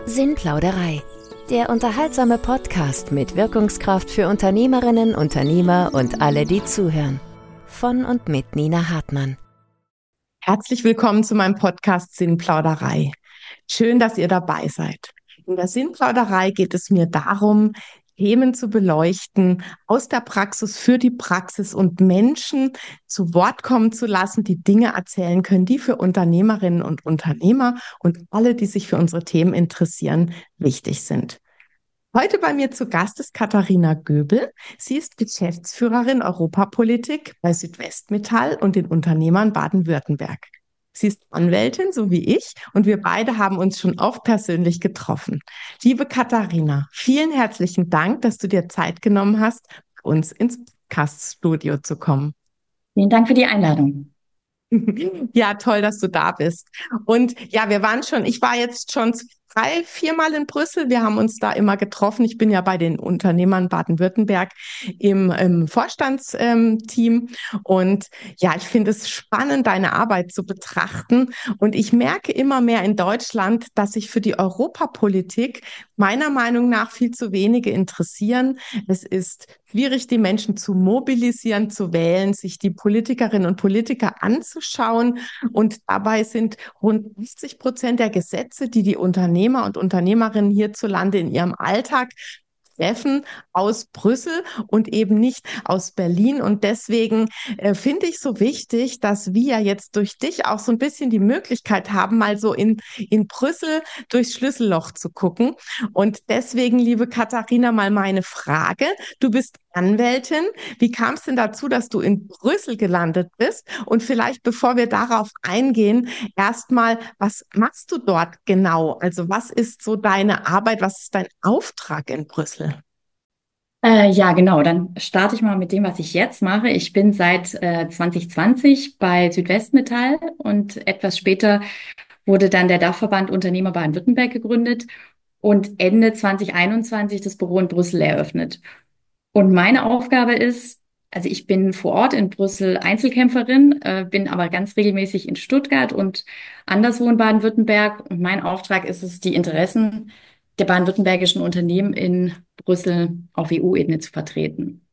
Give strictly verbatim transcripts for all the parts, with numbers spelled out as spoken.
Sinnplauderei. Der unterhaltsame Podcast mit Wirkungskraft für Unternehmerinnen, Unternehmer und alle, die zuhören. Von und mit Nina Hartmann. Herzlich willkommen zu meinem Podcast Sinnplauderei. Schön, dass ihr dabei seid. In der Sinnplauderei geht es mir darum, Themen zu beleuchten, aus der Praxis für die Praxis und Menschen zu Wort kommen zu lassen, die Dinge erzählen können, die für Unternehmerinnen und Unternehmer und alle, die sich für unsere Themen interessieren, wichtig sind. Heute bei mir zu Gast ist Katharina Göbel. Sie ist Geschäftsführerin Europapolitik bei Südwestmetall und den Unternehmern Baden-Württemberg. Sie ist Anwältin, so wie ich, und wir beide haben uns schon oft persönlich getroffen. Liebe Katharina, vielen herzlichen Dank, dass du dir Zeit genommen hast, bei uns ins Podcast-Studio zu kommen. Vielen Dank für die Einladung. Ja, toll, dass du da bist. Und ja, wir waren schon, ich war jetzt schon drei, viermal in Brüssel. Wir haben uns da immer getroffen. Ich bin ja bei den Unternehmern Baden-Württemberg im, im Vorstandsteam. Ähm, und ja, ich finde es spannend, deine Arbeit zu betrachten. Und ich merke immer mehr in Deutschland, dass sich für die Europapolitik meiner Meinung nach viel zu wenige interessieren. Es ist schwierig, die Menschen zu mobilisieren, zu wählen, sich die Politikerinnen und Politiker anzuschauen. Und dabei sind rund fünfzig Prozent der Gesetze, die die Unternehmer und Unternehmerinnen hierzulande in ihrem Alltag treffen, aus Brüssel und eben nicht aus Berlin. Und deswegen äh, finde ich so wichtig, dass wir jetzt durch dich auch so ein bisschen die Möglichkeit haben, mal so in, in Brüssel durchs Schlüsselloch zu gucken. Und deswegen, liebe Katharina, mal meine Frage. Du bist Anwältin. Wie kam es denn dazu, dass du in Brüssel gelandet bist? Und vielleicht, bevor wir darauf eingehen, erstmal, was machst du dort genau? Also was ist so deine Arbeit? Was ist dein Auftrag in Brüssel? Äh, ja, genau. Dann starte ich mal mit dem, was ich jetzt mache. Ich bin seit äh, zwanzig zwanzig bei Südwestmetall und etwas später wurde dann der Dachverband Unternehmer Baden-Württemberg gegründet und Ende zwanzig einundzwanzig das Büro in Brüssel eröffnet. Und meine Aufgabe ist, also ich bin vor Ort in Brüssel Einzelkämpferin, äh, bin aber ganz regelmäßig in Stuttgart und anderswo in Baden-Württemberg. Und mein Auftrag ist es, die Interessen der baden-württembergischen Unternehmen in Brüssel auf E U-Ebene zu vertreten.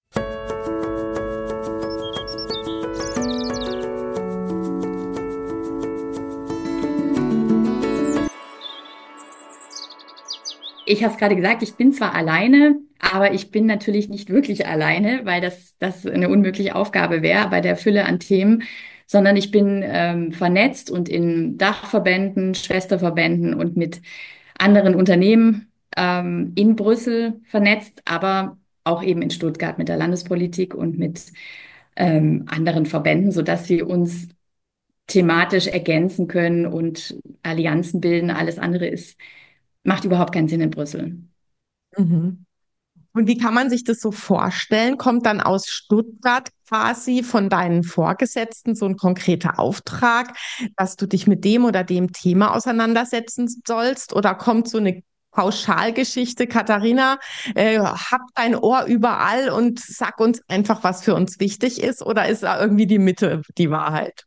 Ich habe es gerade gesagt, ich bin zwar alleine, aber ich bin natürlich nicht wirklich alleine, weil das, das eine unmögliche Aufgabe wäre bei der Fülle an Themen, sondern ich bin ähm, vernetzt und in Dachverbänden, Schwesterverbänden und mit anderen Unternehmen ähm, in Brüssel vernetzt, aber auch eben in Stuttgart mit der Landespolitik und mit ähm, anderen Verbänden, sodass wir uns thematisch ergänzen können und Allianzen bilden. Alles andere ist, macht überhaupt keinen Sinn in Brüssel. Mhm. Und wie kann man sich das so vorstellen? Kommt dann aus Stuttgart quasi von deinen Vorgesetzten so ein konkreter Auftrag, dass du dich mit dem oder dem Thema auseinandersetzen sollst? Oder kommt so eine Pauschalgeschichte, Katharina, äh, hab dein Ohr überall und sag uns einfach, was für uns wichtig ist? Oder ist da irgendwie die Mitte die Wahrheit?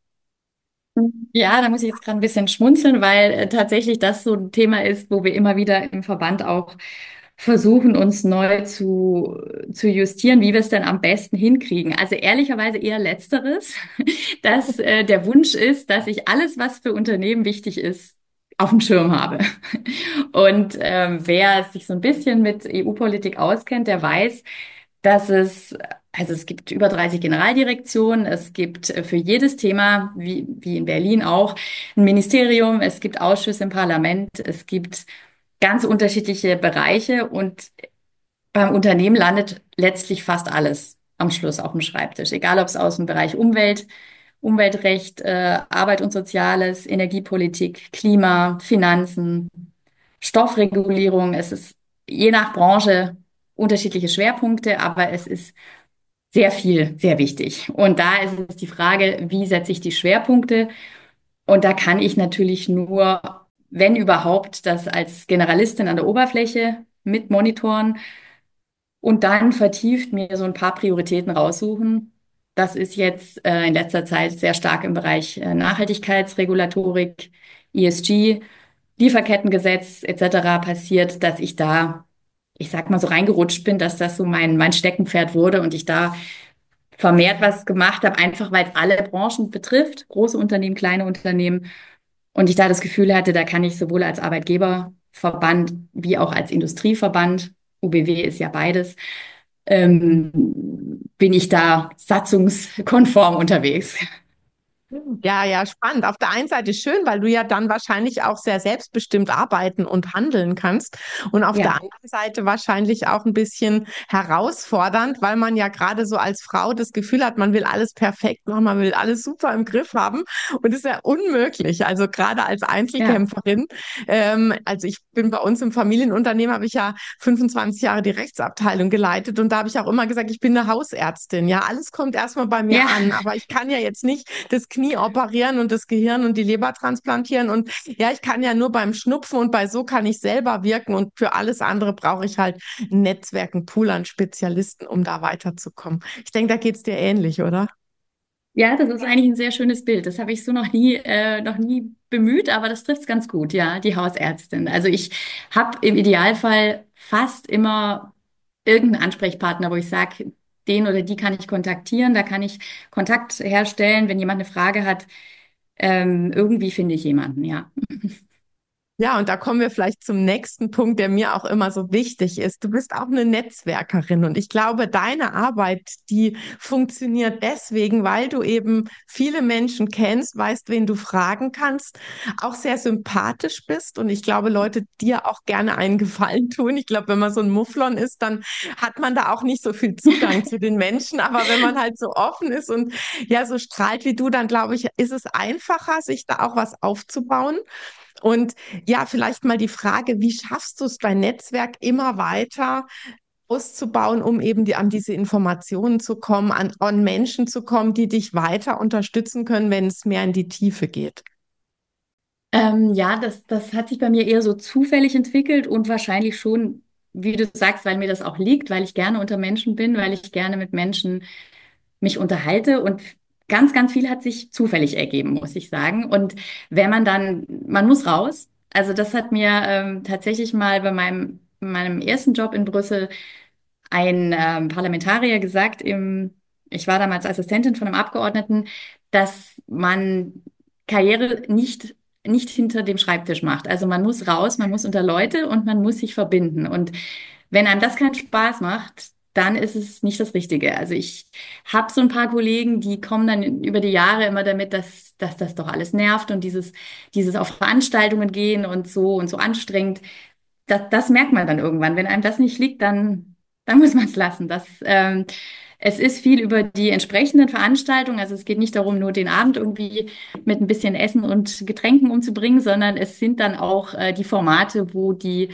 Ja, da muss ich jetzt gerade ein bisschen schmunzeln, weil äh, tatsächlich das so ein Thema ist, wo wir immer wieder im Verband auch versuchen, uns neu zu, zu justieren, wie wir es denn am besten hinkriegen. Also ehrlicherweise eher Letzteres, dass äh, der Wunsch ist, dass ich alles, was für Unternehmen wichtig ist, auf dem Schirm habe. Und ähm, wer sich so ein bisschen mit E U-Politik auskennt, der weiß, dass es, also es gibt über dreißig Generaldirektionen, es gibt äh, für jedes Thema, wie, wie in Berlin auch, ein Ministerium, es gibt Ausschüsse im Parlament, es gibt ganz unterschiedliche Bereiche und beim Unternehmen landet letztlich fast alles am Schluss auf dem Schreibtisch. Egal, ob es aus dem Bereich Umwelt, Umweltrecht, äh, Arbeit und Soziales, Energiepolitik, Klima, Finanzen, Stoffregulierung. Es ist je nach Branche unterschiedliche Schwerpunkte, aber es ist sehr viel, sehr wichtig. Und da ist es die Frage, wie setze ich die Schwerpunkte? Und da kann ich natürlich nur, wenn überhaupt, das als Generalistin an der Oberfläche mit monitoren und dann vertieft mir so ein paar Prioritäten raussuchen. Das ist jetzt äh, in letzter Zeit sehr stark im Bereich äh, Nachhaltigkeitsregulatorik, E S G, Lieferkettengesetz et cetera passiert, dass ich da, ich sag mal so reingerutscht bin, dass das so mein, mein Steckenpferd wurde und ich da vermehrt was gemacht habe, einfach weil es alle Branchen betrifft, große Unternehmen, kleine Unternehmen. Und ich da das Gefühl hatte, da kann ich sowohl als Arbeitgeberverband wie auch als Industrieverband, U B W ist ja beides, ähm, bin ich da satzungskonform unterwegs. Ja, ja, spannend. Auf der einen Seite schön, weil du ja dann wahrscheinlich auch sehr selbstbestimmt arbeiten und handeln kannst. Und auf der Ja, anderen Seite wahrscheinlich auch ein bisschen herausfordernd, weil man ja gerade so als Frau das Gefühl hat, man will alles perfekt machen, man will alles super im Griff haben. Und das ist ja unmöglich. Also gerade als ja, Einzelkämpferin. Ähm, also ich bin bei uns im Familienunternehmen, habe ich ja fünfundzwanzig Jahre die Rechtsabteilung geleitet. Und da habe ich auch immer gesagt, ich bin eine Hausärztin. Ja, alles kommt erstmal bei mir ja. an. Aber ich kann ja jetzt nicht das Knie operieren und das Gehirn und die Leber transplantieren. Und ja, ich kann ja nur beim Schnupfen und bei so kann ich selber wirken. Und für alles andere brauche ich halt ein Netzwerk, ein Pool an Spezialisten, um da weiterzukommen. Ich denke, da geht es dir ähnlich, oder? Ja, das ist eigentlich ein sehr schönes Bild. Das habe ich so noch nie, äh, noch nie bemüht, aber das trifft es ganz gut, ja, die Hausärztin. Also ich habe im Idealfall fast immer irgendeinen Ansprechpartner, wo ich sage, den oder die kann ich kontaktieren, da kann ich Kontakt herstellen, wenn jemand eine Frage hat. Ähm, irgendwie finde ich jemanden, ja. Ja, und da kommen wir vielleicht zum nächsten Punkt, der mir auch immer so wichtig ist. Du bist auch eine Netzwerkerin und ich glaube, deine Arbeit, die funktioniert deswegen, weil du eben viele Menschen kennst, weißt, wen du fragen kannst, auch sehr sympathisch bist und ich glaube, Leute dir auch gerne einen Gefallen tun. Ich glaube, wenn man so ein Mufflon ist, dann hat man da auch nicht so viel Zugang zu den Menschen, aber wenn man halt so offen ist und ja, so strahlt wie du, dann glaube ich, ist es einfacher, sich da auch was aufzubauen. Und ja, vielleicht mal die Frage, wie schaffst du es, dein Netzwerk immer weiter auszubauen, um eben die, an diese Informationen zu kommen, an, an Menschen zu kommen, die dich weiter unterstützen können, wenn es mehr in die Tiefe geht? Ähm, ja, das, das hat sich bei mir eher so zufällig entwickelt und wahrscheinlich schon, wie du sagst, weil mir das auch liegt, weil ich gerne unter Menschen bin, weil ich gerne mit Menschen mich unterhalte und ganz, ganz viel hat sich zufällig ergeben, muss ich sagen. Und wenn man dann, man muss raus. Also das hat mir ähm, tatsächlich mal bei meinem, meinem ersten Job in Brüssel ein ähm, Parlamentarier gesagt, im, ich war damals Assistentin von einem Abgeordneten, dass man Karriere nicht, nicht hinter dem Schreibtisch macht. Also man muss raus, man muss unter Leute und man muss sich verbinden. Und wenn einem das keinen Spaß macht, dann ist es nicht das Richtige. Also ich habe so ein paar Kollegen, die kommen dann über die Jahre immer damit, dass, dass das doch alles nervt und dieses, dieses auf Veranstaltungen gehen und so und so anstrengend. Das, das merkt man dann irgendwann. Wenn einem das nicht liegt, dann, dann muss man es lassen. Das, ähm, es ist viel über die entsprechenden Veranstaltungen. Also es geht nicht darum, nur den Abend irgendwie mit ein bisschen Essen und Getränken umzubringen, sondern es sind dann auch äh, die Formate, wo die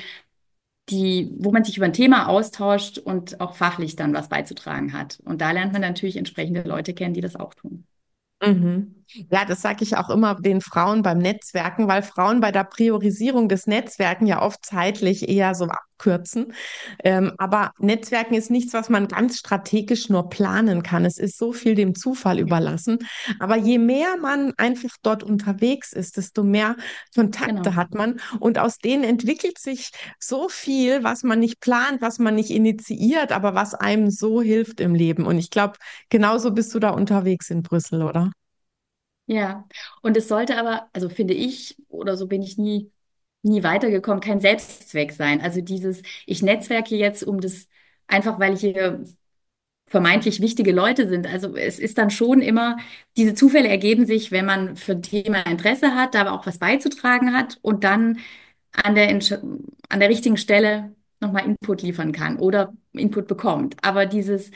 die, wo man sich über ein Thema austauscht und auch fachlich dann was beizutragen hat. Und da lernt man natürlich entsprechende Leute kennen, die das auch tun. Mhm. Ja, das sage ich auch immer den Frauen beim Netzwerken, weil Frauen bei der Priorisierung des Netzwerken ja oft zeitlich eher so abkürzen. Ähm, aber Netzwerken ist nichts, was man ganz strategisch nur planen kann. Es ist so viel dem Zufall Ja, überlassen. Aber je mehr man einfach dort unterwegs ist, desto mehr Kontakte genau. hat man. Und aus denen entwickelt sich so viel, was man nicht plant, was man nicht initiiert, aber was einem so hilft im Leben. Und ich glaube, genauso bist du da unterwegs in Brüssel, oder? Ja, und es sollte aber, also finde ich, oder so bin ich nie, nie weitergekommen, kein Selbstzweck sein. Also dieses, ich netzwerke jetzt um das, einfach weil hier vermeintlich wichtige Leute sind. Also es ist dann schon immer, diese Zufälle ergeben sich, wenn man für ein Thema Interesse hat, da aber auch was beizutragen hat und dann an der, Entsch- an der richtigen Stelle nochmal Input liefern kann oder Input bekommt. Aber dieses,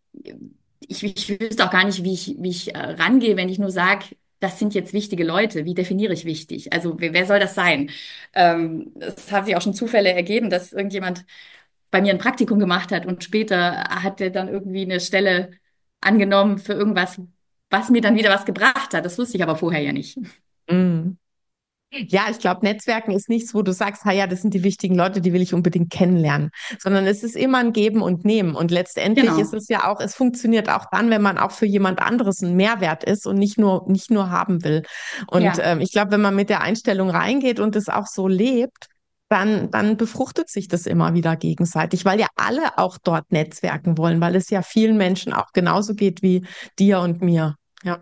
ich, ich wüsste auch gar nicht, wie ich, wie ich äh, rangehe, wenn ich nur sage, das sind jetzt wichtige Leute. Wie definiere ich wichtig? Also wer, wer soll das sein? Ähm, es haben sich auch schon Zufälle ergeben, dass irgendjemand bei mir ein Praktikum gemacht hat und später hat er dann irgendwie eine Stelle angenommen für irgendwas, was mir dann wieder was gebracht hat. Das wusste ich aber vorher ja nicht. Mhm. Ja, ich glaube, Netzwerken ist nichts, wo du sagst, ha ja, das sind die wichtigen Leute, die will ich unbedingt kennenlernen, sondern es ist immer ein Geben und Nehmen. Und letztendlich ist Genau. es ja auch, es funktioniert auch dann, wenn man auch für jemand anderes ein Mehrwert ist und nicht nur, nicht nur haben will. Und Ja. ähm, ich glaube, wenn man mit der Einstellung reingeht und es auch so lebt, dann, dann befruchtet sich das immer wieder gegenseitig, weil ja alle auch dort netzwerken wollen, weil es ja vielen Menschen auch genauso geht wie dir und mir. Ja.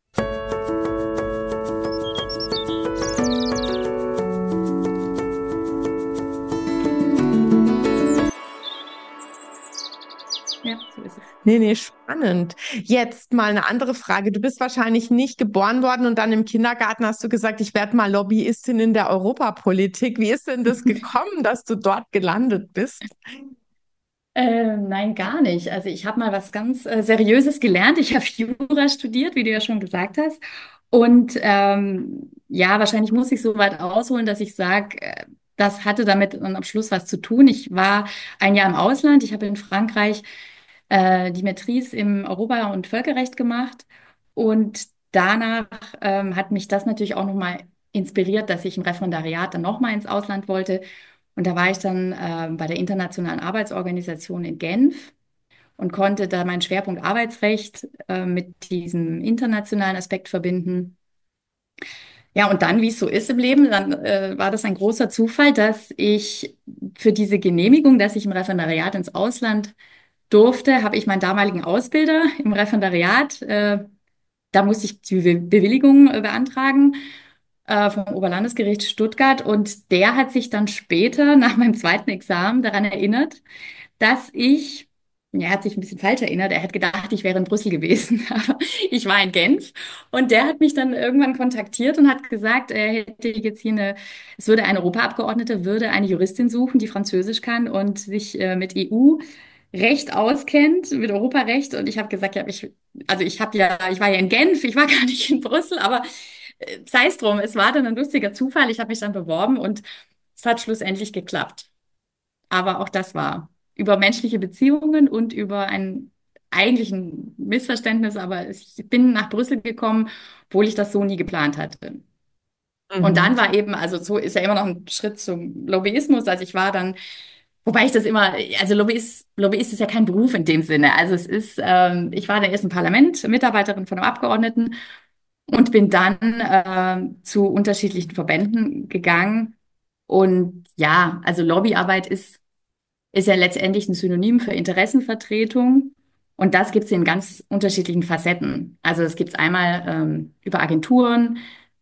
Ja, so ist es. Nee, nee, spannend. Jetzt mal eine andere Frage. Du bist wahrscheinlich nicht geboren worden und dann im Kindergarten hast du gesagt, ich werde mal Lobbyistin in der Europapolitik. Wie ist denn das gekommen, dass du dort gelandet bist? Äh, nein, gar nicht. Also ich habe mal was ganz äh, Seriöses gelernt. Ich habe Jura studiert, wie du ja schon gesagt hast. Und ähm, ja, wahrscheinlich muss ich so weit ausholen, dass ich sage, äh, das hatte damit dann am Schluss was zu tun. Ich war ein Jahr im Ausland. Ich habe in Frankreich äh, die Maîtrise im Europa- und Völkerrecht gemacht. Und danach ähm, hat mich das natürlich auch nochmal inspiriert, dass ich im Referendariat dann nochmal ins Ausland wollte. Und da war ich dann äh, bei der Internationalen Arbeitsorganisation in Genf und konnte da meinen Schwerpunkt Arbeitsrecht äh, mit diesem internationalen Aspekt verbinden. Ja, und dann, wie es so ist im Leben, dann äh, war das ein großer Zufall, dass ich für diese Genehmigung, dass ich im Referendariat ins Ausland durfte, habe ich meinen damaligen Ausbilder im Referendariat, äh, da musste ich die Be- Bewilligung äh, beantragen äh, vom Oberlandesgericht Stuttgart. Und der hat sich dann später nach meinem zweiten Examen daran erinnert, dass ich, ja, er hat sich ein bisschen falsch erinnert, er hat gedacht, ich wäre in Brüssel gewesen, aber ich war in Genf. Und der hat mich dann irgendwann kontaktiert und hat gesagt, er hätte jetzt hier eine, es würde ein Europaabgeordneter, würde eine Juristin suchen, die Französisch kann und sich äh, mit E U Recht auskennt, mit Europarecht. Und ich habe gesagt, ja, ich, also ich habe ja, ich war ja in Genf, ich war gar nicht in Brüssel, aber äh, sei es drum, es war dann ein lustiger Zufall. Ich habe mich dann beworben und es hat schlussendlich geklappt. Aber auch das war über menschliche Beziehungen und über ein eigentlichen Missverständnis, aber ich bin nach Brüssel gekommen, obwohl ich das so nie geplant hatte. Und Mhm. dann war eben, also so ist ja immer noch ein Schritt zum Lobbyismus. Also ich war dann, wobei ich das immer, also Lobbyist, Lobbyist ist ja kein Beruf in dem Sinne. Also es ist, ähm, ich war dann erst im Parlament, Mitarbeiterin von einem Abgeordneten und bin dann ähm, zu unterschiedlichen Verbänden gegangen. Und ja, also Lobbyarbeit ist ist ja letztendlich ein Synonym für Interessenvertretung. Und das gibt es in ganz unterschiedlichen Facetten. Also es gibt es einmal ähm, über Agenturen,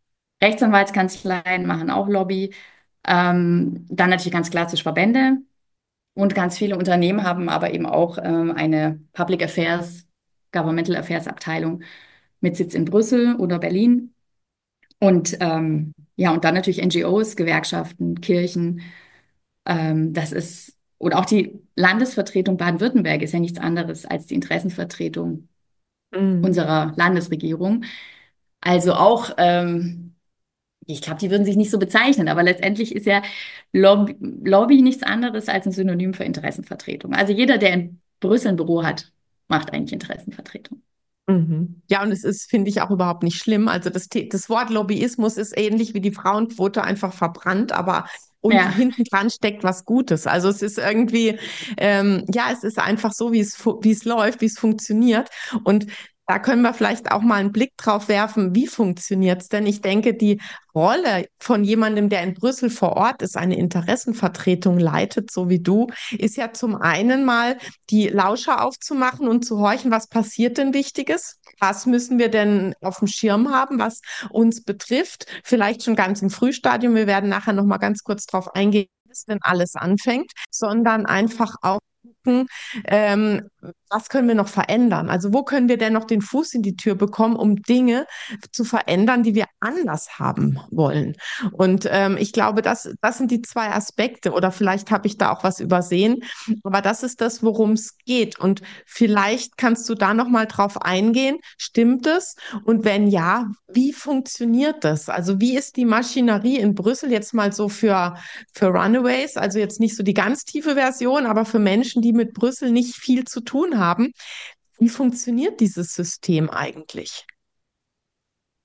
Rechtsanwaltskanzleien machen auch Lobby, ähm, dann natürlich ganz klassisch Verbände und ganz viele Unternehmen haben aber eben auch ähm, eine Public Affairs, Governmental Affairs Abteilung mit Sitz in Brüssel oder Berlin. Und ähm, ja, und dann natürlich N G Os, Gewerkschaften, Kirchen. Ähm, das ist, und auch die Landesvertretung Baden-Württemberg ist ja nichts anderes als die Interessenvertretung Mhm. unserer Landesregierung. Also auch, ähm, ich glaube, die würden sich nicht so bezeichnen, aber letztendlich ist ja Lobby, Lobby nichts anderes als ein Synonym für Interessenvertretung. Also jeder, der in Brüssel ein Büro hat, macht eigentlich Interessenvertretung. Mhm. Ja, und es ist, finde ich, auch überhaupt nicht schlimm. Also das, The- das Wort Lobbyismus ist ähnlich wie die Frauenquote einfach verbrannt, aber und Ja. hinten dran steckt was Gutes. Also es ist irgendwie, ähm, ja, es ist einfach so, wie es, fu- wie es läuft, wie es funktioniert. Und da können wir vielleicht auch mal einen Blick drauf werfen, wie funktioniert es denn? Ich denke, die Rolle von jemandem, der in Brüssel vor Ort ist, eine Interessenvertretung leitet, so wie du, ist ja zum einen mal die Lauscher aufzumachen und zu horchen, was passiert denn Wichtiges? Was müssen wir denn auf dem Schirm haben, was uns betrifft? Vielleicht schon ganz im Frühstadium. Wir werden nachher noch mal ganz kurz drauf eingehen, wie es denn alles anfängt, sondern einfach auch gucken, ähm, was können wir noch verändern? Also wo können wir denn noch den Fuß in die Tür bekommen, um Dinge zu verändern, die wir anders haben wollen? Und ähm, ich glaube, das, das sind die zwei Aspekte. Oder vielleicht habe ich da auch was übersehen. Aber das ist das, worum es geht. Und vielleicht kannst du da noch mal drauf eingehen. Stimmt es? Und wenn ja, wie funktioniert das? Also wie ist die Maschinerie in Brüssel jetzt mal so für, für Runaways? Also jetzt nicht so die ganz tiefe Version, aber für Menschen, die mit Brüssel nicht viel zu tun haben. Wie funktioniert dieses System eigentlich?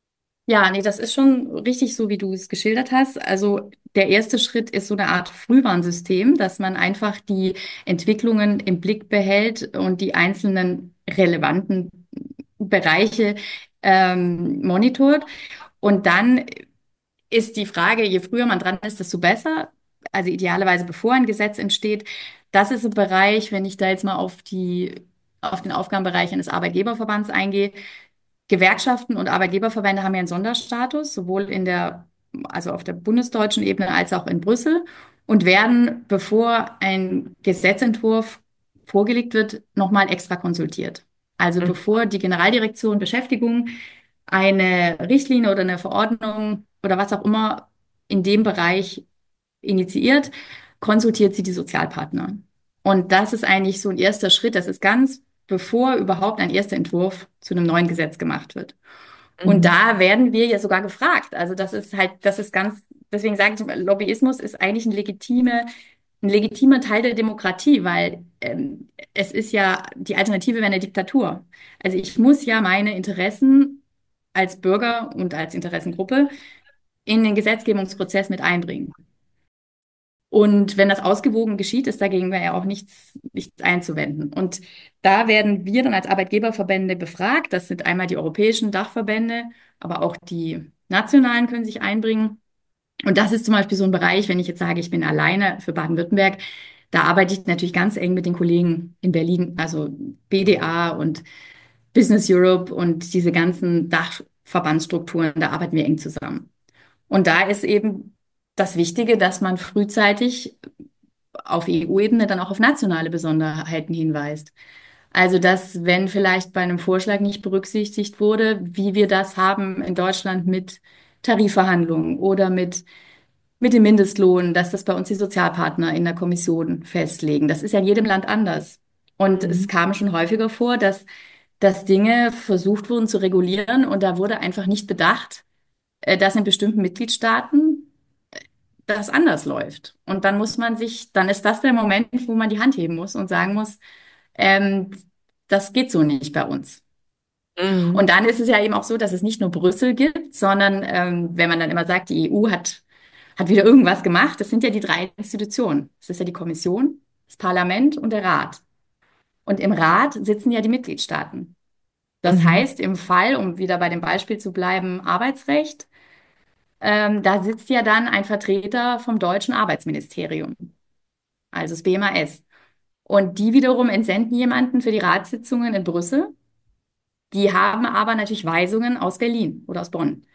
Ja, nee, das ist schon richtig so, wie du es geschildert hast. Also der erste Schritt ist so eine Art Frühwarnsystem, dass man einfach die Entwicklungen im Blick behält und die einzelnen relevanten Bereiche ähm, monitort. Und dann ist die Frage, je früher man dran ist, desto besser. Also idealerweise bevor ein Gesetz entsteht. Das ist ein Bereich, wenn ich da jetzt mal auf die, auf den Aufgabenbereich eines Arbeitgeberverbands eingehe. Gewerkschaften und Arbeitgeberverbände haben ja einen Sonderstatus, sowohl in der, also auf der bundesdeutschen Ebene als auch in Brüssel und werden, bevor ein Gesetzentwurf vorgelegt wird, nochmal extra konsultiert. Also Mhm. bevor die Generaldirektion Beschäftigung eine Richtlinie oder eine Verordnung oder was auch immer in dem Bereich initiiert, konsultiert sie die Sozialpartner. Und das ist eigentlich so ein erster Schritt. Das ist ganz bevor überhaupt ein erster Entwurf zu einem neuen Gesetz gemacht wird. Und Mhm. da werden wir ja sogar gefragt. Also das ist halt, das ist ganz, deswegen sage ich, Lobbyismus ist eigentlich ein legitime, ein legitimer Teil der Demokratie, weil ähm, es ist ja, die Alternative wäre eine Diktatur. Also ich muss ja meine Interessen als Bürger und als Interessengruppe in den Gesetzgebungsprozess mit einbringen. Und wenn das ausgewogen geschieht, ist dagegen ja auch nichts, nichts einzuwenden. Und da werden wir dann als Arbeitgeberverbände befragt. Das sind einmal die europäischen Dachverbände, aber auch die nationalen können sich einbringen. Und das ist zum Beispiel so ein Bereich, wenn ich jetzt sage, ich bin alleine für Baden-Württemberg, da arbeite ich natürlich ganz eng mit den Kollegen in Berlin, also B D A und Business Europe und diese ganzen Dachverbandsstrukturen, da arbeiten wir eng zusammen. Und da ist eben das Wichtige, dass man frühzeitig auf E U-Ebene dann auch auf nationale Besonderheiten hinweist. Also, dass wenn vielleicht bei einem Vorschlag nicht berücksichtigt wurde, wie wir das haben in Deutschland mit Tarifverhandlungen oder mit, mit dem Mindestlohn, dass das bei uns die Sozialpartner in der Kommission festlegen. Das ist ja in jedem Land anders. Und es Mhm. kam schon häufiger vor, dass, dass Dinge versucht wurden zu regulieren und da wurde einfach nicht bedacht, äh, dass in bestimmten Mitgliedstaaten das anders läuft. Und dann muss man sich, dann ist das der Moment, wo man die Hand heben muss und sagen muss, ähm, das geht so nicht bei uns. Mhm. Und dann ist es ja eben auch so, dass es nicht nur Brüssel gibt, sondern ähm, wenn man dann immer sagt, die E U hat, hat wieder irgendwas gemacht, das sind ja die drei Institutionen. Das ist ja die Kommission, das Parlament und der Rat. Und im Rat sitzen ja die Mitgliedstaaten. Das Mhm. heißt, im Fall, um wieder bei dem Beispiel zu bleiben, Arbeitsrecht, ähm, da sitzt ja dann ein Vertreter vom deutschen Arbeitsministerium, also das B M A S. Und die wiederum entsenden jemanden für die Ratssitzungen in Brüssel. Die haben aber natürlich Weisungen aus Berlin oder aus Bonn.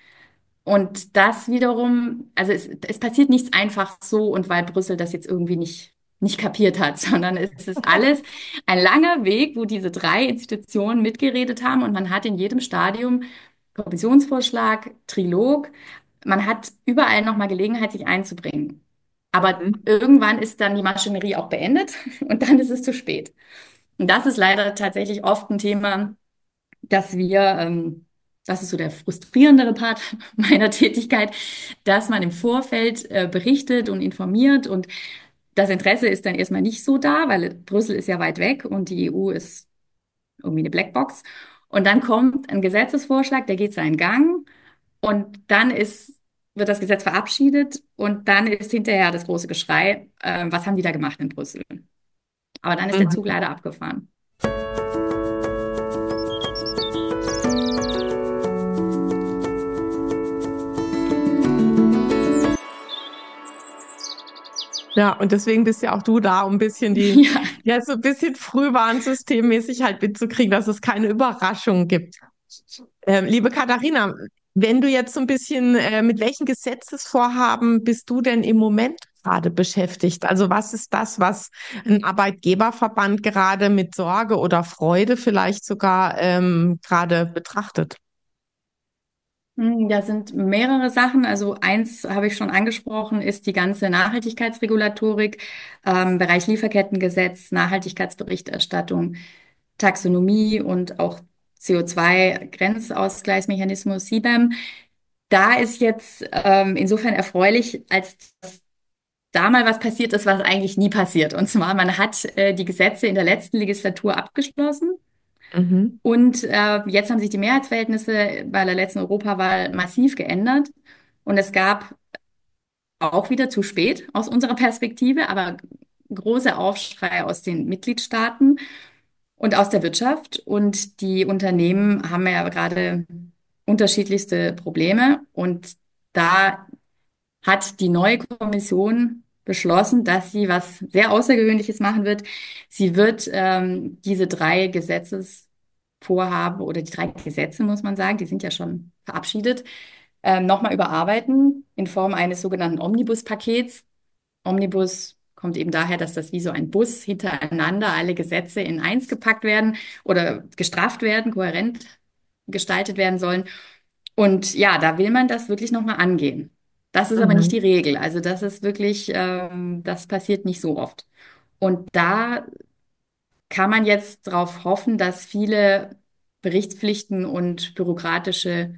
Und das wiederum, also es, es passiert nichts einfach so und weil Brüssel das jetzt irgendwie nicht, nicht kapiert hat, sondern es ist alles ein langer Weg, wo diese drei Institutionen mitgeredet haben und man hat in jedem Stadium Kommissionsvorschlag, Trilog, man hat überall nochmal Gelegenheit, sich einzubringen. Aber Mhm. irgendwann ist dann die Maschinerie auch beendet und dann ist es zu spät. Und das ist leider tatsächlich oft ein Thema, dass wir, ähm, das ist so der frustrierendere Part meiner Tätigkeit, dass man im Vorfeld äh, berichtet und informiert und das Interesse ist dann erstmal nicht so da, weil Brüssel ist ja weit weg und die E U ist irgendwie eine Blackbox. Und dann kommt ein Gesetzesvorschlag, der geht seinen Gang und dann ist, wird das Gesetz verabschiedet und dann ist hinterher das große Geschrei, äh, was haben die da gemacht in Brüssel? Aber dann ist der Zug Mhm. leider abgefahren. Ja, und deswegen bist ja auch du da, um ein bisschen die, Ja. ja, so ein bisschen frühwarnsystemmäßig halt mitzukriegen, dass es keine Überraschung gibt. Ähm, liebe Katharina, wenn du jetzt so ein bisschen, äh, mit welchen Gesetzesvorhaben bist du denn im Moment gerade beschäftigt? Also was ist das, was ein Arbeitgeberverband gerade mit Sorge oder Freude vielleicht sogar ähm, gerade betrachtet? Hm, Da sind mehrere Sachen. Also eins habe ich schon angesprochen, ist die ganze Nachhaltigkeitsregulatorik, ähm, Bereich Lieferkettengesetz, Nachhaltigkeitsberichterstattung, Taxonomie und auch C O zwei Grenzausgleichsmechanismus, C B A M. Da ist jetzt ähm, insofern erfreulich, als da mal was passiert ist, was eigentlich nie passiert. Und zwar, man hat äh, die Gesetze in der letzten Legislatur abgeschlossen. Mhm. Und äh, jetzt haben sich die Mehrheitsverhältnisse bei der letzten Europawahl massiv geändert. Und es gab auch wieder zu spät aus unserer Perspektive, aber große Aufschrei aus den Mitgliedstaaten und aus der Wirtschaft. Und die Unternehmen haben ja gerade unterschiedlichste Probleme. Und da hat die neue Kommission beschlossen, dass sie was sehr Außergewöhnliches machen wird. Sie wird ähm, diese drei Gesetzesvorhaben oder die drei Gesetze, muss man sagen, die sind ja schon verabschiedet, ähm, nochmal überarbeiten in Form eines sogenannten Omnibus-Pakets. Omnibus kommt eben daher, dass das wie so ein Bus hintereinander alle Gesetze in eins gepackt werden oder gestrafft werden, kohärent gestaltet werden sollen. Und ja, da will man das wirklich nochmal angehen. Das ist aber nicht Mhm. die Regel. Also das ist wirklich, ähm, das passiert nicht so oft. Und da kann man jetzt darauf hoffen, dass viele Berichtspflichten und bürokratische,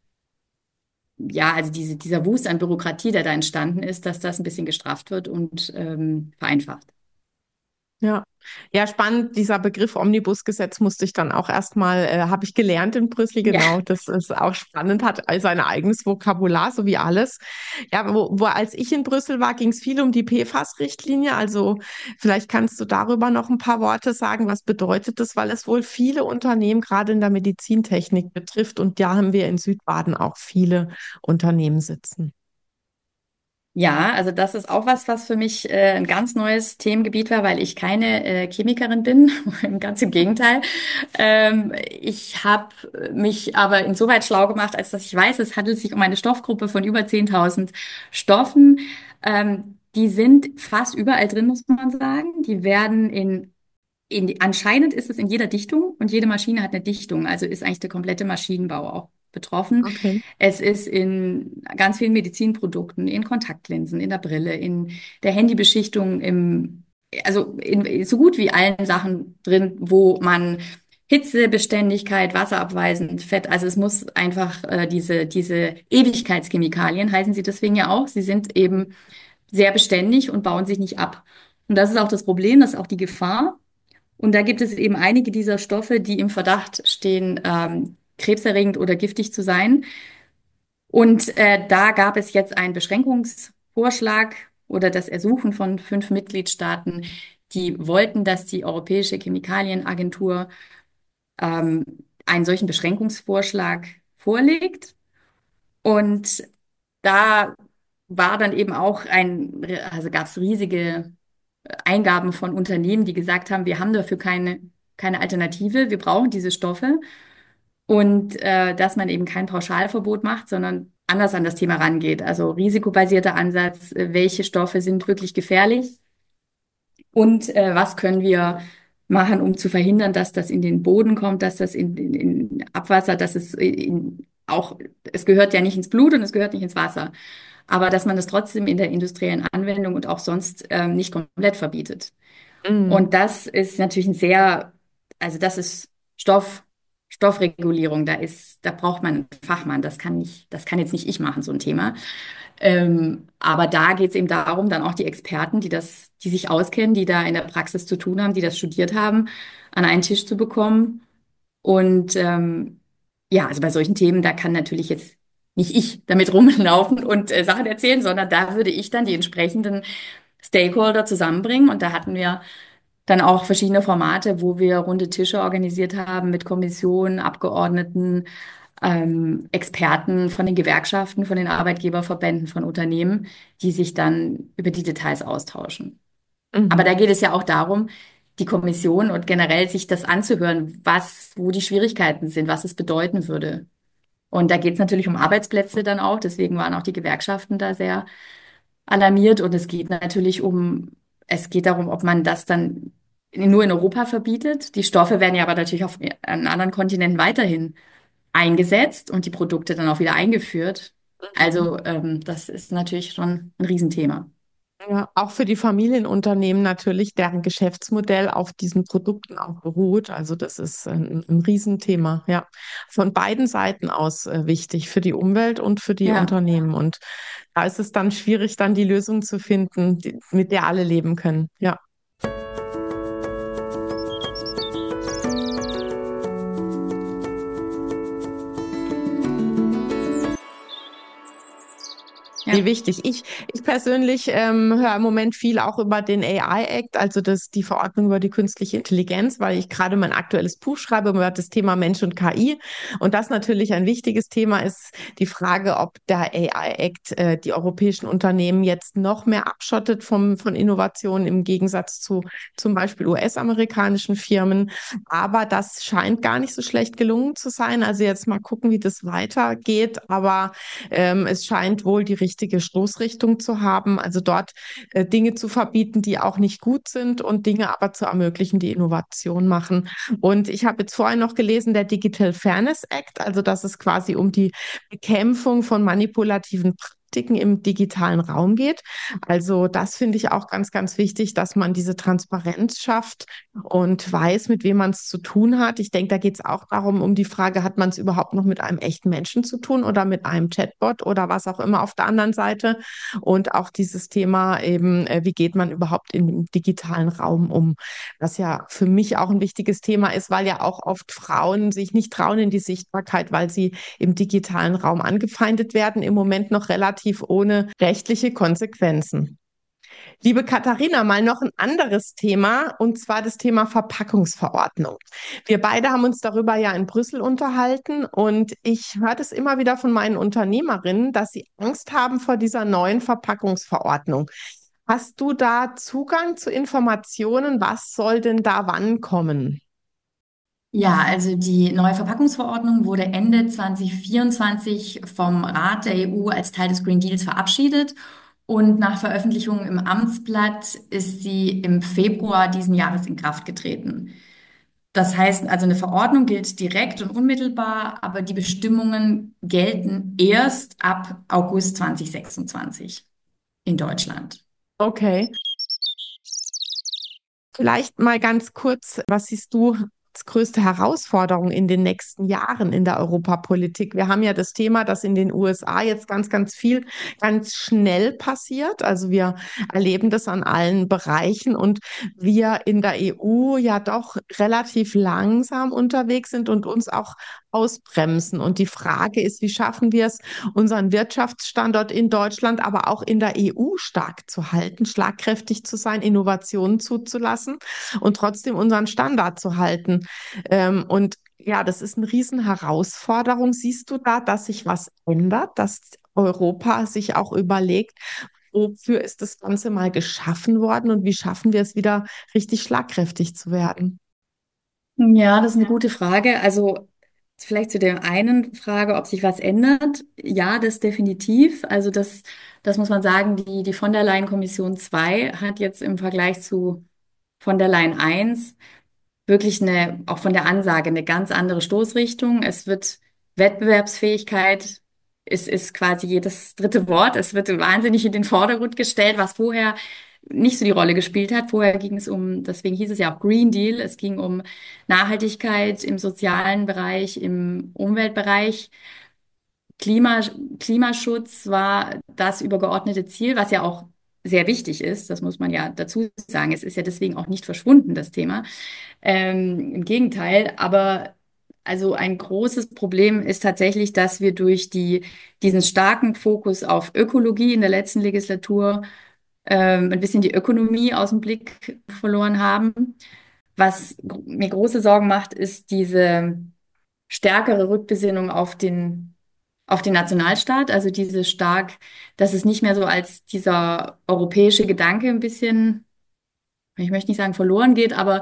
ja, also diese, dieser Wust an Bürokratie, der da entstanden ist, dass das ein bisschen gestrafft wird und ähm, vereinfacht. Ja, ja, spannend. Dieser Begriff Omnibusgesetz musste ich dann auch erstmal, äh, habe ich gelernt in Brüssel, Ja. genau. Das ist auch spannend, hat also ein eigenes Vokabular, so wie alles. Ja, wo, wo als ich in Brüssel war, ging es viel um die P F A S-Richtlinie. Also vielleicht kannst du darüber noch ein paar Worte sagen. Was bedeutet das? Weil es wohl viele Unternehmen gerade in der Medizintechnik betrifft. Und da haben wir in Südbaden auch viele Unternehmen sitzen. Ja, also das ist auch was, was für mich äh, ein ganz neues Themengebiet war, weil ich keine äh, Chemikerin bin, ganz im Gegenteil. Ähm, ich habe mich aber insoweit schlau gemacht, als dass ich weiß, es handelt sich um eine Stoffgruppe von über zehntausend Stoffen. Ähm, die sind fast überall drin, muss man sagen. Die werden in in, die- anscheinend ist es in jeder Dichtung und jede Maschine hat eine Dichtung, also ist eigentlich der komplette Maschinenbau auch betroffen. Okay. Es ist in ganz vielen Medizinprodukten, in Kontaktlinsen, in der Brille, in der Handybeschichtung, im, also in so gut wie allen Sachen drin, wo man Hitzebeständigkeit, wasserabweisend, Fett, also es muss einfach äh, diese, diese Ewigkeitschemikalien, heißen sie deswegen ja auch, sie sind eben sehr beständig und bauen sich nicht ab. Und das ist auch das Problem, das ist auch die Gefahr. Und da gibt es eben einige dieser Stoffe, die im Verdacht stehen, ähm, krebserregend oder giftig zu sein. Und äh, da gab es jetzt einen Beschränkungsvorschlag oder das Ersuchen von fünf Mitgliedstaaten, die wollten, dass die Europäische Chemikalienagentur ähm, einen solchen Beschränkungsvorschlag vorlegt. Und da war dann eben auch ein, also gab es riesige Eingaben von Unternehmen, die gesagt haben, wir haben dafür keine, keine Alternative, wir brauchen diese Stoffe und äh, dass man eben kein Pauschalverbot macht, sondern anders an das Thema rangeht. Also risikobasierter Ansatz, äh, welche Stoffe sind wirklich gefährlich und äh, was können wir machen, um zu verhindern, dass das in den Boden kommt, dass das in, in, in Abwasser, dass es in, auch, es gehört ja nicht ins Blut und es gehört nicht ins Wasser, aber dass man das trotzdem in der industriellen Anwendung und auch sonst ähm, nicht komplett verbietet. Mhm. Und das ist natürlich ein sehr, also das ist Stoff, Stoffregulierung. Da ist, da braucht man einen Fachmann. Das kann nicht, das kann jetzt nicht ich machen, so ein Thema. Ähm, aber da geht es eben darum, dann auch die Experten, die das, die sich auskennen, die da in der Praxis zu tun haben, die das studiert haben, an einen Tisch zu bekommen. Und ähm, ja, also bei solchen Themen, da kann natürlich jetzt nicht ich damit rumlaufen und äh, Sachen erzählen, sondern da würde ich dann die entsprechenden Stakeholder zusammenbringen. Und da hatten wir dann auch verschiedene Formate, wo wir runde Tische organisiert haben mit Kommissionen, Abgeordneten, ähm, Experten von den Gewerkschaften, von den Arbeitgeberverbänden, von Unternehmen, die sich dann über die Details austauschen. Aber Mhm. da geht es ja auch darum, die Kommission und generell sich das anzuhören, was, wo die Schwierigkeiten sind, was es bedeuten würde. Und da geht es natürlich um Arbeitsplätze dann auch. Deswegen waren auch die Gewerkschaften da sehr alarmiert. Und es geht natürlich um, es geht darum, ob man das dann nur in Europa verbietet. Die Stoffe werden ja aber natürlich auf an anderen Kontinenten weiterhin eingesetzt und die Produkte dann auch wieder eingeführt. Also ähm, das ist natürlich schon ein Riesenthema. Ja, auch für die Familienunternehmen natürlich, deren Geschäftsmodell auf diesen Produkten auch beruht. Also das ist ein, ein Riesenthema, ja. Von beiden Seiten aus äh, wichtig, für die Umwelt und für die Ja. Unternehmen. Und da ist es dann schwierig, dann die Lösung zu finden, die, mit der alle leben können. Ja. Nee, wichtig. Ich, ich persönlich ähm, höre im Moment viel auch über den A I Act, also das, die Verordnung über die künstliche Intelligenz, weil ich gerade mein aktuelles Buch schreibe über das Thema Mensch und K I. Und das natürlich ein wichtiges Thema ist die Frage, ob der A I Act äh, die europäischen Unternehmen jetzt noch mehr abschottet vom, von Innovationen im Gegensatz zu zum Beispiel U S-amerikanischen Firmen. Aber das scheint gar nicht so schlecht gelungen zu sein. Also jetzt mal gucken, wie das weitergeht. Aber ähm, es scheint wohl die richtige Stoßrichtung zu haben, also dort äh, Dinge zu verbieten, die auch nicht gut sind und Dinge aber zu ermöglichen, die Innovation machen. Und ich habe jetzt vorhin noch gelesen, der Digital Fairness Act, also dass es quasi um die Bekämpfung von manipulativen Praktiken im digitalen Raum geht. Also das finde ich auch ganz, ganz wichtig, dass man diese Transparenz schafft und weiß, mit wem man es zu tun hat. Ich denke, da geht es auch darum, um die Frage, hat man es überhaupt noch mit einem echten Menschen zu tun oder mit einem Chatbot oder was auch immer auf der anderen Seite. Und auch dieses Thema eben, äh, wie geht man überhaupt in dem digitalen Raum um, was ja für mich auch ein wichtiges Thema ist, weil ja auch oft Frauen sich nicht trauen in die Sichtbarkeit, weil sie im digitalen Raum angefeindet werden, im Moment noch relativ ohne rechtliche Konsequenzen. Liebe Katharina, mal noch ein anderes Thema, und zwar das Thema Verpackungsverordnung. Wir beide haben uns darüber ja in Brüssel unterhalten und ich höre das immer wieder von meinen Unternehmerinnen, dass sie Angst haben vor dieser neuen Verpackungsverordnung. Hast du da Zugang zu Informationen? Was soll denn da wann kommen? Ja, also die neue Verpackungsverordnung wurde Ende zwanzig vierundzwanzig vom Rat der E U als Teil des Green Deals verabschiedet und nach Veröffentlichung im Amtsblatt ist sie im Februar diesen Jahres in Kraft getreten. Das heißt, also eine Verordnung gilt direkt und unmittelbar, aber die Bestimmungen gelten erst ab August zwanzig sechsundzwanzig in Deutschland. Okay. Vielleicht mal ganz kurz, was siehst du als größte Herausforderung in den nächsten Jahren in der Europapolitik? Wir haben ja das Thema, dass in den U S A jetzt ganz, ganz viel ganz schnell passiert. Also wir erleben das an allen Bereichen und wir in der E U ja doch relativ langsam unterwegs sind und uns auch ausbremsen. Und die Frage ist, wie schaffen wir es, unseren Wirtschaftsstandort in Deutschland, aber auch in der E U stark zu halten, schlagkräftig zu sein, Innovationen zuzulassen und trotzdem unseren Standard zu halten. Ähm, und ja, das ist eine Riesenherausforderung. Siehst du da, dass sich was ändert, dass Europa sich auch überlegt, wofür ist das Ganze mal geschaffen worden und wie schaffen wir es wieder richtig schlagkräftig zu werden? Ja, das ist eine gute Frage. Also vielleicht zu der einen Frage, ob sich was ändert. Ja, das definitiv. Also das, das muss man sagen, die, die von der Leyen Kommission zwei hat jetzt im Vergleich zu von der Leyen eins wirklich eine, auch von der Ansage, eine ganz andere Stoßrichtung. Es wird Wettbewerbsfähigkeit, ist, ist quasi jedes dritte Wort. Es wird wahnsinnig in den Vordergrund gestellt, was vorher nicht so die Rolle gespielt hat. Vorher ging es um, deswegen hieß es ja auch Green Deal. Es ging um Nachhaltigkeit im sozialen Bereich, im Umweltbereich. Klima, Klimaschutz war das übergeordnete Ziel, was ja auch sehr wichtig ist. Das muss man ja dazu sagen. Es ist ja deswegen auch nicht verschwunden, das Thema. Ähm, im Gegenteil, aber also ein großes Problem ist tatsächlich, dass wir durch die, diesen starken Fokus auf Ökologie in der letzten Legislatur ähm, ein bisschen die Ökonomie aus dem Blick verloren haben. Was gr- mir große Sorgen macht, ist diese stärkere Rückbesinnung auf den, auf den Nationalstaat, also diese stark, dass es nicht mehr so als dieser europäische Gedanke ein bisschen, ich möchte nicht sagen verloren geht, aber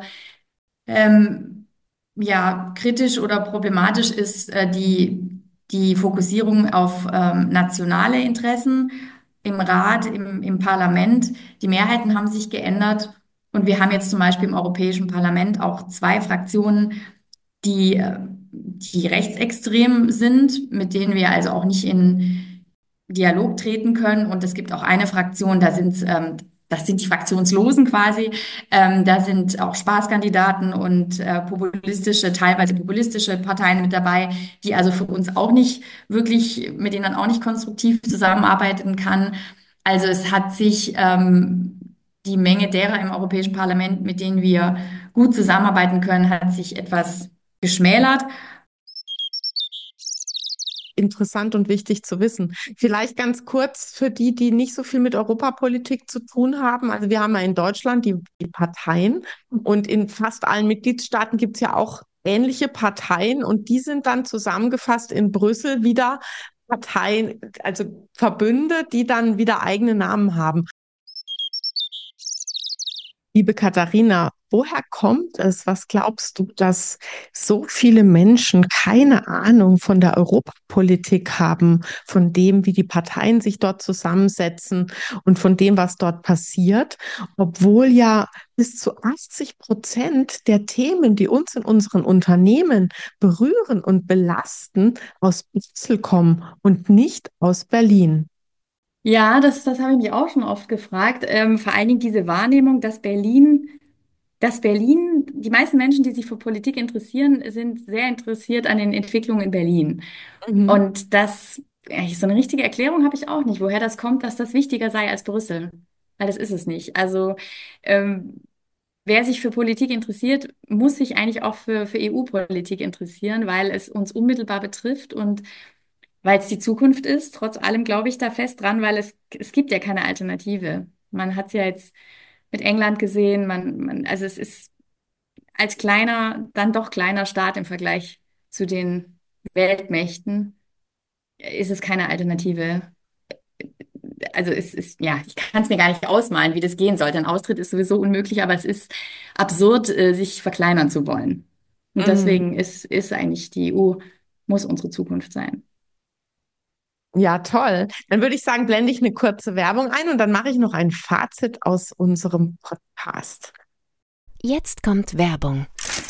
ähm, ja, kritisch oder problematisch ist äh, die, die Fokussierung auf ähm, nationale Interessen im Rat, im, im Parlament. Die Mehrheiten haben sich geändert und wir haben jetzt zum Beispiel im Europäischen Parlament auch zwei Fraktionen, die, äh, die rechtsextrem sind, mit denen wir also auch nicht in Dialog treten können. Und es gibt auch eine Fraktion, da sind, ähm, das sind die Fraktionslosen quasi. Ähm, da sind auch Spaßkandidaten und äh, populistische, teilweise populistische Parteien mit dabei, die also für uns auch nicht wirklich, mit denen man auch nicht konstruktiv zusammenarbeiten kann. Also es hat sich ähm, die Menge derer im Europäischen Parlament, mit denen wir gut zusammenarbeiten können, hat sich etwas geschmälert. interessant und wichtig zu wissen. Vielleicht ganz kurz für die, die nicht so viel mit Europapolitik zu tun haben. Also wir haben ja in Deutschland die, die Parteien und in fast allen Mitgliedstaaten gibt es ja auch ähnliche Parteien und die sind dann zusammengefasst in Brüssel wieder Parteien, also Verbünde, die dann wieder eigene Namen haben. Liebe Katharina, woher kommt es, was glaubst du, dass so viele Menschen keine Ahnung von der Europapolitik haben, von dem, wie die Parteien sich dort zusammensetzen und von dem, was dort passiert, obwohl ja bis zu achtzig Prozent der Themen, die uns in unseren Unternehmen berühren und belasten, aus Brüssel kommen und nicht aus Berlin? Ja, das, das habe ich mich auch schon oft gefragt. Ähm, vor allen Dingen diese Wahrnehmung, dass Berlin, dass Berlin, die meisten Menschen, die sich für Politik interessieren, sind sehr interessiert an den Entwicklungen in Berlin. Mhm. Und das, ja, so eine richtige Erklärung habe ich auch nicht, woher das kommt, dass das wichtiger sei als Brüssel. Weil das ist es nicht. Also, ähm, wer sich für Politik interessiert, muss sich eigentlich auch für, für E U-Politik interessieren, weil es uns unmittelbar betrifft und weil es die Zukunft ist. Trotz allem glaube ich da fest dran, weil es, es gibt ja keine Alternative. Man hat es ja jetzt mit England gesehen, man, man, also es ist als kleiner, dann doch kleiner Staat im Vergleich zu den Weltmächten, ist es keine Alternative. Also es ist, ja, ich kann es mir gar nicht ausmalen, wie das gehen sollte. Ein Austritt ist sowieso unmöglich, aber es ist absurd, äh, sich verkleinern zu wollen. Und Mhm. deswegen ist, ist eigentlich die E U, muss unsere Zukunft sein. Ja, toll. Dann würde ich sagen, blende ich eine kurze Werbung ein und dann mache ich noch ein Fazit aus unserem Podcast. Jetzt kommt Werbung.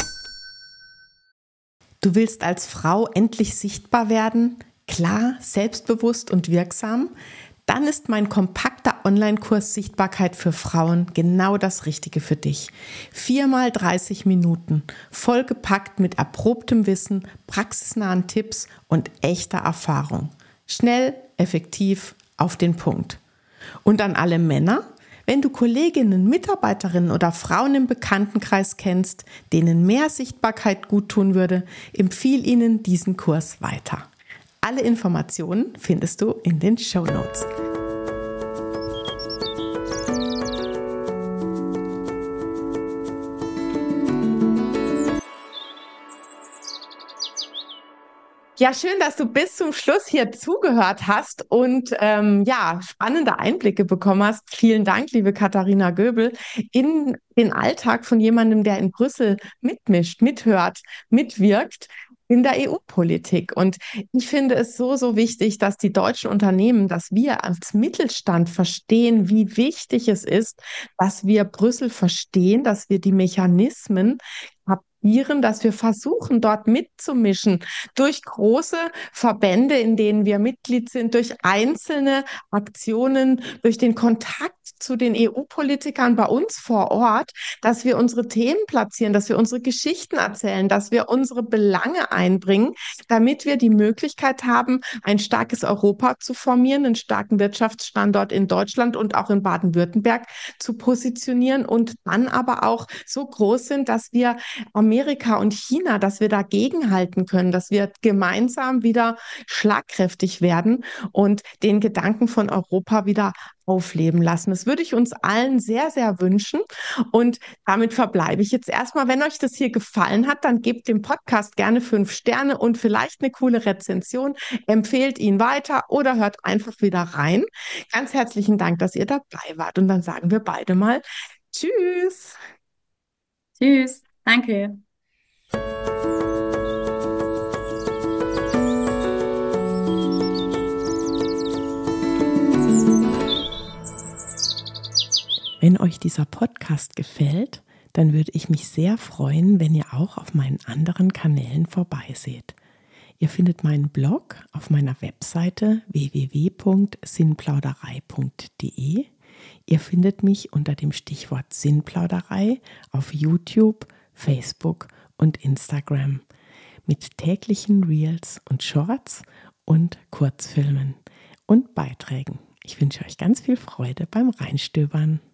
Du willst als Frau endlich sichtbar werden, klar, selbstbewusst und wirksam? Dann ist mein kompakter Online-Kurs Sichtbarkeit für Frauen genau das Richtige für dich. Viermal dreißig Minuten, vollgepackt mit erprobtem Wissen, praxisnahen Tipps und echter Erfahrung. Schnell, effektiv, auf den Punkt. Und an alle Männer: Wenn du Kolleginnen, Mitarbeiterinnen oder Frauen im Bekanntenkreis kennst, denen mehr Sichtbarkeit guttun würde, empfiehl ihnen diesen Kurs weiter. Alle Informationen findest du in den Shownotes. Ja, schön, dass du bis zum Schluss hier zugehört hast und ähm, ja, spannende Einblicke bekommen hast. Vielen Dank, liebe Katharina Göbel, in den Alltag von jemandem, der in Brüssel mitmischt, mithört, mitwirkt in der E U-Politik. Und ich finde es so, so wichtig, dass die deutschen Unternehmen, dass wir als Mittelstand verstehen, wie wichtig es ist, dass wir Brüssel verstehen, dass wir die Mechanismen kapieren, dass wir versuchen, dort mitzumischen durch große Verbände, in denen wir Mitglied sind, durch einzelne Aktionen, durch den Kontakt zu den E U-Politikern bei uns vor Ort, dass wir unsere Themen platzieren, dass wir unsere Geschichten erzählen, dass wir unsere Belange einbringen, damit wir die Möglichkeit haben, ein starkes Europa zu formieren, einen starken Wirtschaftsstandort in Deutschland und auch in Baden-Württemberg zu positionieren und dann aber auch so groß sind, dass wir Amerika und China, dass wir dagegenhalten können, dass wir gemeinsam wieder schlagkräftig werden und den Gedanken von Europa wieder aufleben lassen. Das würde ich uns allen sehr, sehr wünschen. Und damit verbleibe ich jetzt erstmal. Wenn euch das hier gefallen hat, dann gebt dem Podcast gerne fünf Sterne und vielleicht eine coole Rezension. Empfehlt ihn weiter oder hört einfach wieder rein. Ganz herzlichen Dank, dass ihr dabei wart. Und dann sagen wir beide mal Tschüss. Tschüss, danke. Wenn euch dieser Podcast gefällt, dann würde ich mich sehr freuen, wenn ihr auch auf meinen anderen Kanälen vorbeiseht. Ihr findet meinen Blog auf meiner Webseite w w w punkt sinnplauderei punkt d e. Ihr findet mich unter dem Stichwort Sinnplauderei auf YouTube, Facebook und Instagram mit täglichen Reels und Shorts und Kurzfilmen und Beiträgen. Ich wünsche euch ganz viel Freude beim Reinstöbern.